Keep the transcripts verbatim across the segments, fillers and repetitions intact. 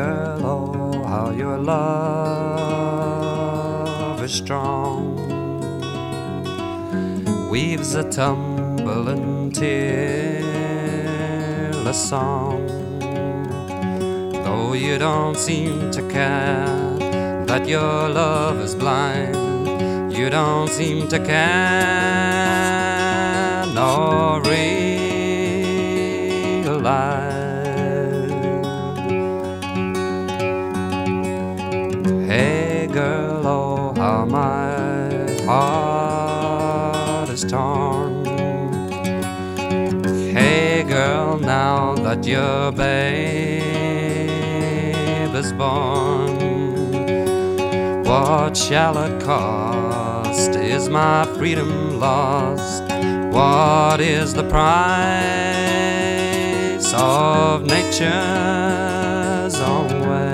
girl, oh, how your love is strong, weaves a tumbling tearless song. Though you don't seem to care that your love is blind, you don't seem to care nor realize. Hey girl, oh how my heart is torn. Hey girl, now that your babe is born, what shall it cost? Is my freedom lost? What is the price of nature's own way?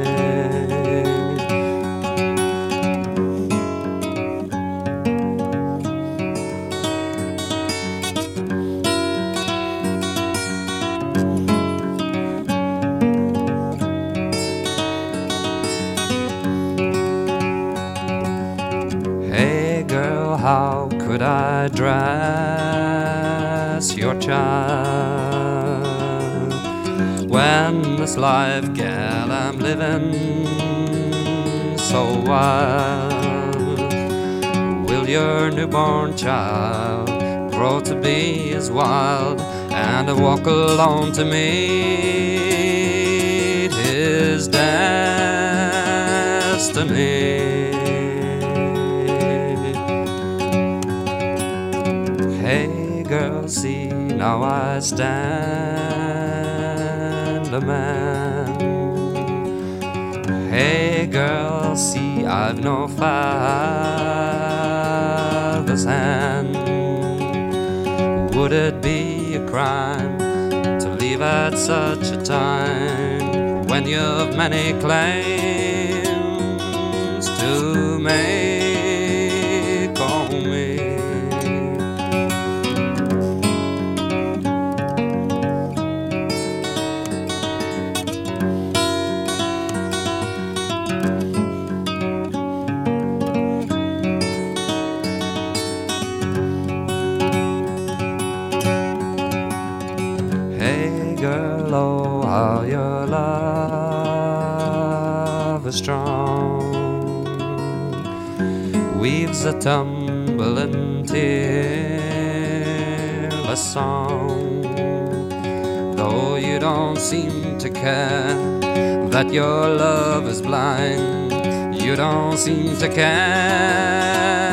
Hey girl, how could I dress your child when this life, gal, I'm living so wild? Will your newborn child grow to be as wild and walk alone to meet his destiny? Hey girl, see, now I stand a man. Hey girl, see, I've no father's hand. Would it be a crime to leave at such a time when you've many claims to make on me? Hey girl, oh how your love is strong, weaves a tumbling tearless song. Though you don't seem to care that your love is blind, you don't seem to care